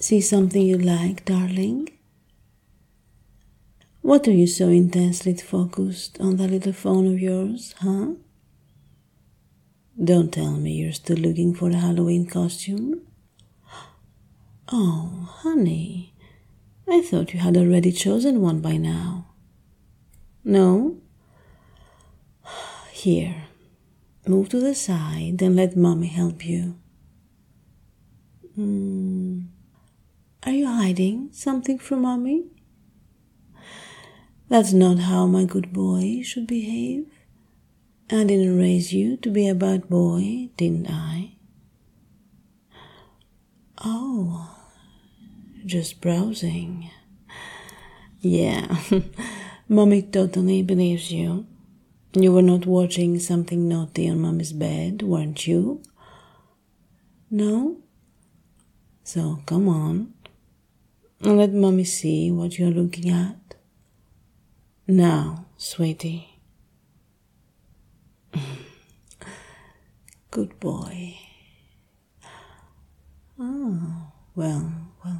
See something you like, darling? What are you so intensely focused on that little phone of yours, huh? Don't tell me you're still looking for a Halloween costume. Oh, honey, I thought you had already chosen one by now. No? Here, move to the side and let Mommy help you. Are you hiding something from Mommy? That's not how my good boy should behave. I didn't raise you to be a bad boy, didn't I? Oh, just browsing. Yeah, Mommy totally believes you. You were not watching something naughty on Mommy's bed, weren't you? No? So come on, and let Mommy see what you're looking at. Now, sweetie. Good boy. Oh, well.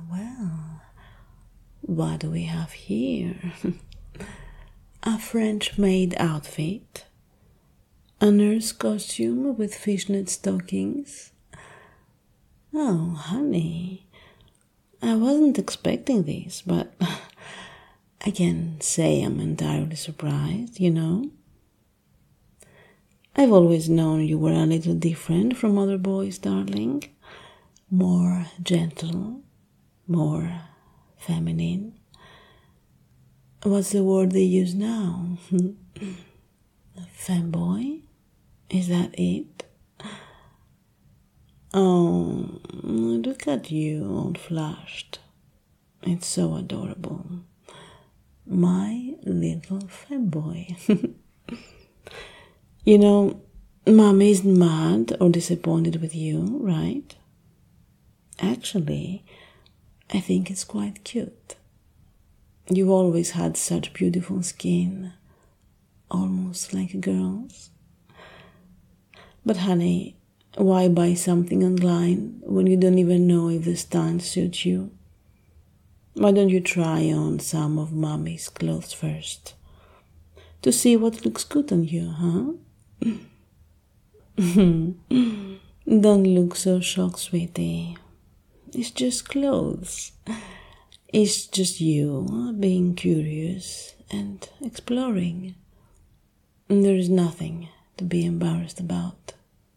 What do we have here? A French-made outfit, a nurse costume with fishnet stockings. Oh, honey, I wasn't expecting this, but I can't say I'm entirely surprised, you know. I've always known you were a little different from other boys, darling. More gentle, more feminine. What's the word they use now? Femboy? Is that it? Oh, look at you, all flushed. It's so adorable. My little femboy. You know, Mommy isn't mad or disappointed with you, right? Actually, I think it's quite cute. You've always had such beautiful skin, almost like a girl's. But honey, why buy something online when you don't even know if the style suits you? Why don't you try on some of Mommy's clothes first? To see what looks good on you, huh? Don't look so shocked, sweetie. It's just clothes. It's just you being curious and exploring. And there is nothing to be embarrassed about.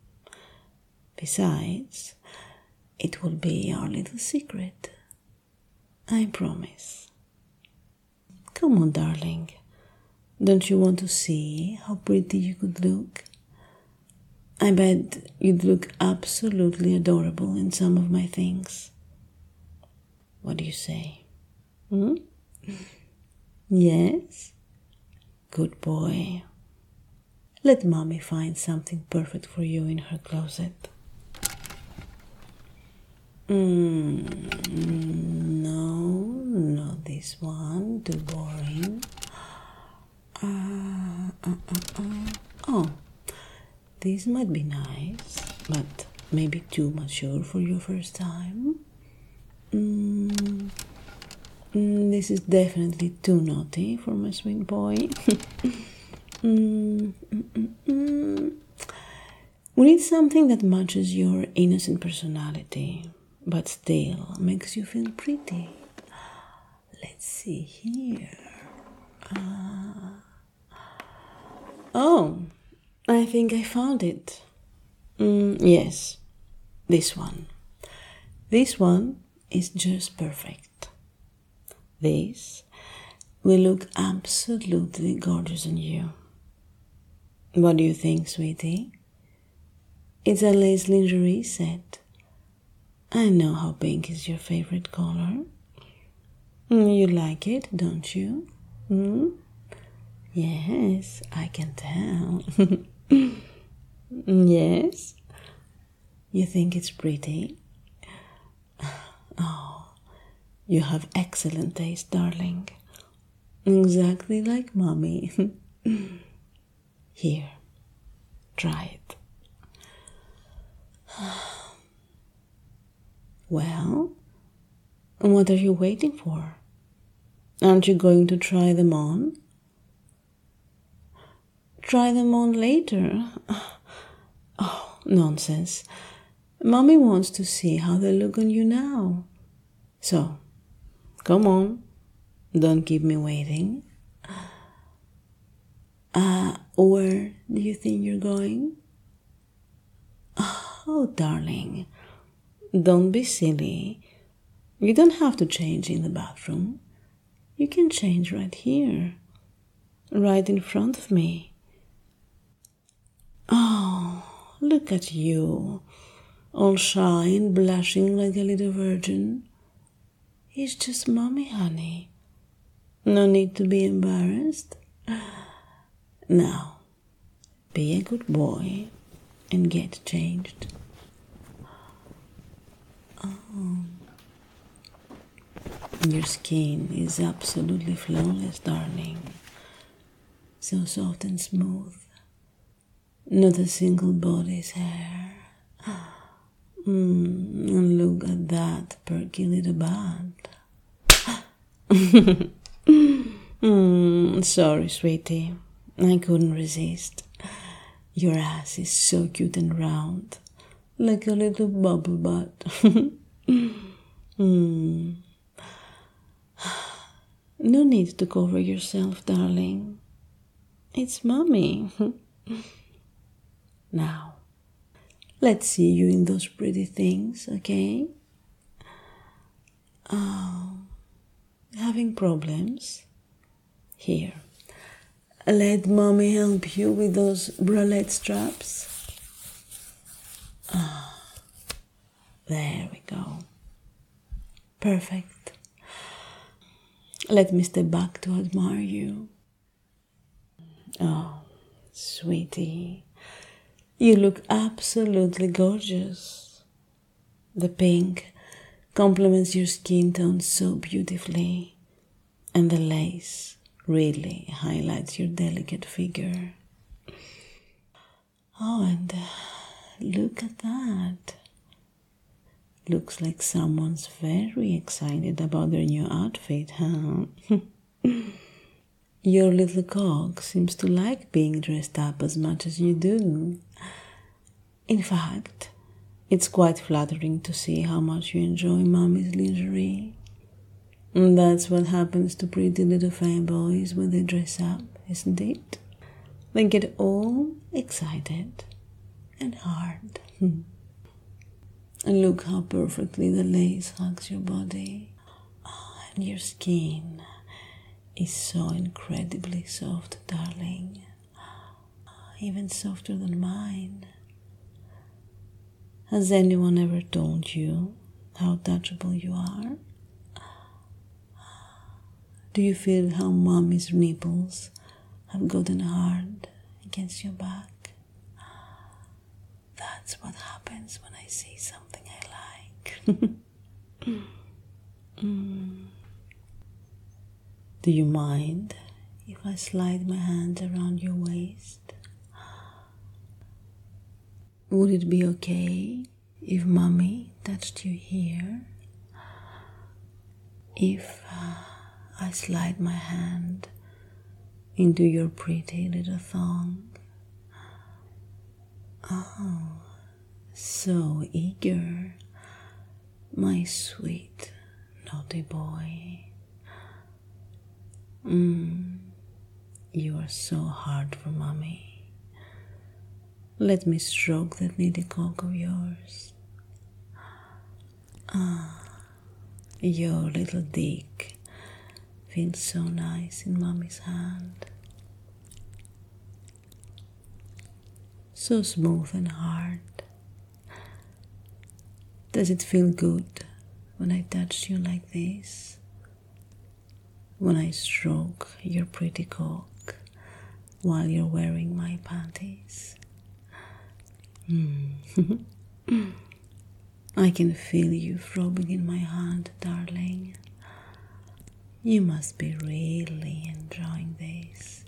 Besides, it will be our little secret. I promise. Come on, darling. Don't you want to see how pretty you could look? I bet you'd look absolutely adorable in some of my things. What do you say? Yes? Good boy. Let Mommy find something perfect for you in her closet. No, not this one. Too boring. Oh, this might be nice, but maybe too mature for your first time. This is definitely too naughty for my sweet boy. We need something that matches your innocent personality, but still makes you feel pretty. Let's see here. Oh, I think I found it. Yes, this one. This one is just perfect. This will look absolutely gorgeous on you. What do you think, sweetie? It's a lace lingerie set. I know how pink is your favorite color. You like it, don't you? Yes, I can tell. Yes? You think it's pretty? Oh, you have excellent taste, darling. Exactly like Mommy. Here, try it. Well, What are you waiting for? Aren't you going to try them on? Try them on later. Oh, nonsense. Mommy wants to see how they look on you now. So, come on. Don't keep me waiting. Where do you think you're going? Oh, darling, don't be silly. You don't have to change in the bathroom. You can change right here, right in front of me. Oh, look at you, all shy and blushing like a little virgin. It's just Mommy, honey. No need to be embarrassed. Now, be a good boy and get changed. Oh, your skin is absolutely flawless, darling. So soft and smooth. Not a single body's hair. And look at that perky little butt. Sorry, sweetie. I couldn't resist. Your ass is so cute and round, like a little bubble butt. No need to cover yourself, darling. It's Mommy. Now, let's see you in those pretty things, okay? Oh, having problems? Here. Let Mommy help you with those bralette straps. There we go. Perfect. Let me step back to admire you. Oh, sweetie, you look absolutely gorgeous. The pink complements your skin tone so beautifully, and the lace really highlights your delicate figure. Oh, and look at that. Looks like someone's very excited about their new outfit, huh? Your little cock seems to like being dressed up as much as you do. In fact, it's quite flattering to see how much you enjoy Mommy's lingerie. And that's what happens to pretty little fanboys when they dress up, isn't it? They get all excited and hard. And look how perfectly the lace hugs your body. Oh, and your skin is so incredibly soft, darling. Even softer than mine. Has anyone ever told you how touchable you are? Do you feel how Mommy's nipples have gotten hard against your back? That's what happens when I see something I like. Do you mind if I slide my hand around your waist? Would it be okay if Mommy touched you here? If I slide my hand into your pretty little thong? Oh, so eager, my sweet, naughty boy. You are so hard for Mommy. Let me stroke that needy cock of yours. Your little dick feels so nice in Mommy's hand. So smooth and hard. Does it feel good when I touch you like this? When I stroke your pretty cock while you're wearing my panties? I can feel you throbbing in my hand, darling. You must be really enjoying this.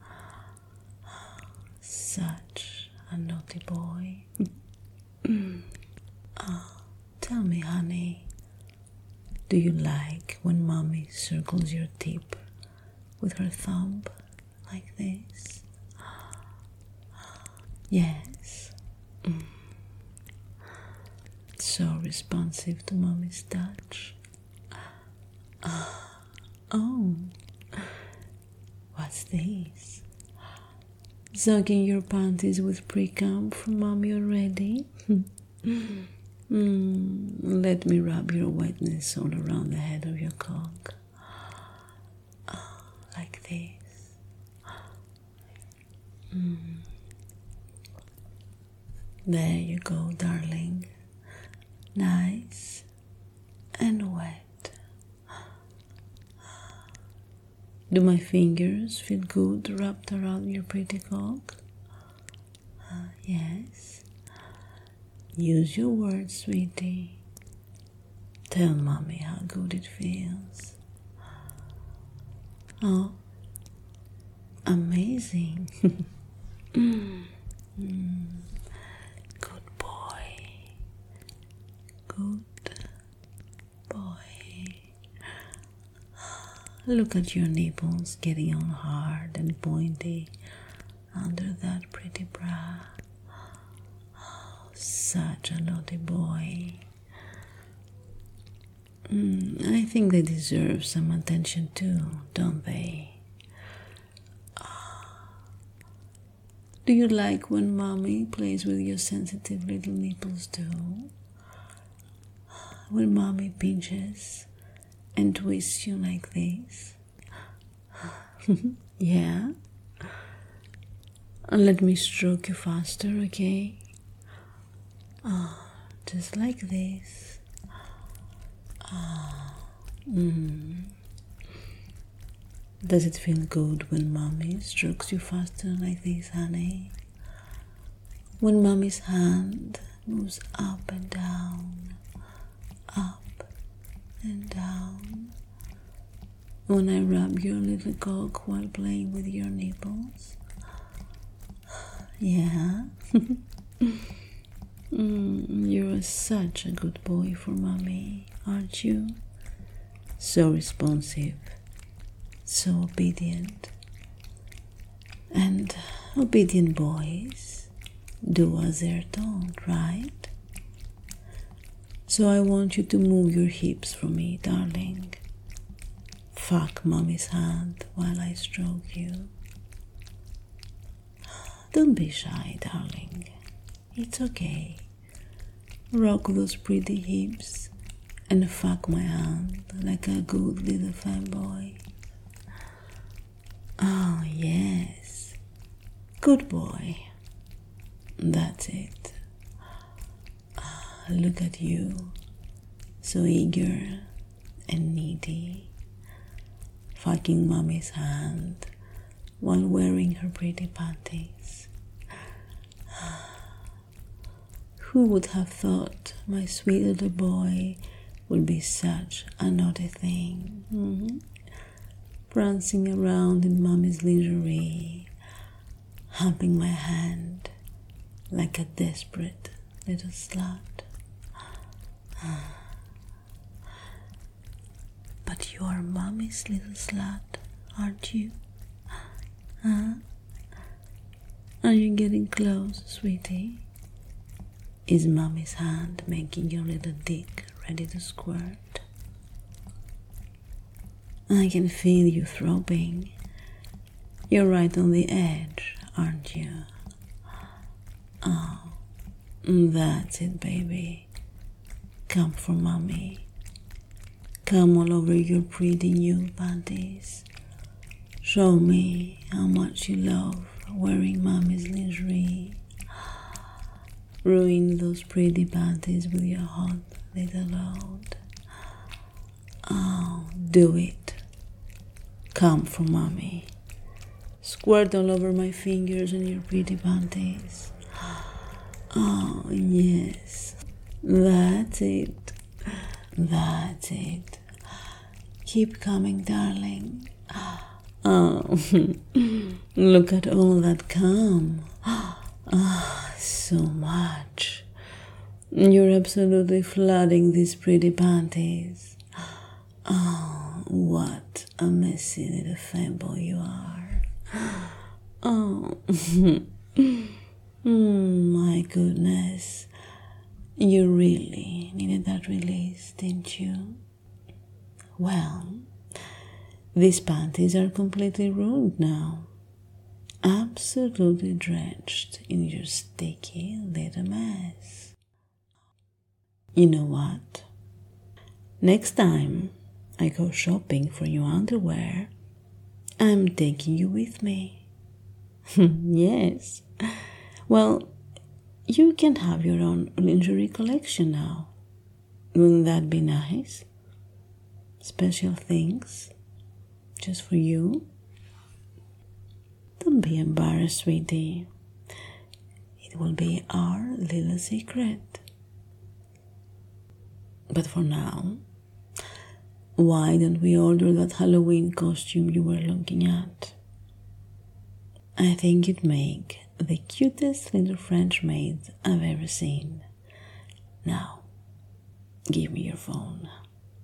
Such a naughty boy. Tell me, honey, do Do you like when mommy circles your tip with her thumb like this? Yes. So responsive to mommy's touch. Oh, what's this? Soaking your panties with pre-cum from mommy already? Let me rub your wetness all around the head of your cock. Like this. There you go, darling. Nice and wet. Do my fingers feel good wrapped around your pretty cock? Yes. Use your words, sweetie. Tell mommy how good it feels. Oh, amazing. Good boy. Good boy. Look at your nipples getting on hard and pointy under that pretty bra. Oh, such a naughty boy. I think they deserve some attention too, don't they? Do you like when mommy plays with your sensitive little nipples too? When mommy pinches and twists you like this? Yeah? Let me stroke you faster, okay? Just like this. Does it feel good when mommy strokes you faster like this, honey? When mommy's hand moves up and down, up and down. When I rub your little cock while playing with your nipples. Yeah? You're such a good boy for mommy, aren't you? So responsive, so obedient. And obedient boys do as they're told, right? So I want you to move your hips for me, darling. Fuck mommy's hand while I stroke you. Don't be shy, darling. It's okay. Rock those pretty hips and fuck my hand like a good little fanboy. Oh, yes. Good boy. That's it. Look at you. So eager and needy. Fucking mommy's hand while wearing her pretty panties. Who would have thought my sweet little boy would be such a naughty thing? Prancing around in mommy's lingerie, humping my hand like a desperate little slut. But you are mommy's little slut, aren't you? Are you getting close, sweetie? Is mommy's hand making your little dick ready to squirt? I can feel you throbbing. You're right on the edge, aren't you? Oh, that's it, baby. Come for mommy. Come all over your pretty new panties. Show me how much you love wearing mommy's lingerie. Ruin those pretty panties with your hot little load. Oh, do it. Come for mommy. Squirt all over my fingers and your pretty panties. Oh, yes. That's it. That's it. Keep coming, darling. Oh, look at all that cum. So much. You're absolutely flooding these pretty panties. Oh, what a messy little fanboy you are. Oh, my goodness. You really needed that release, didn't you? Well, these panties are completely ruined now. Absolutely drenched in your sticky little mess. You know what? Next time I go shopping for your underwear, I'm taking you with me. Yes. Well, you can have your own lingerie collection now. Wouldn't that be nice? Special things just for you. Don't be embarrassed, sweetie. It will be our little secret. But for now, why don't we order that Halloween costume you were looking at? I think you'd make the cutest little French maid I've ever seen. Now, give me your phone.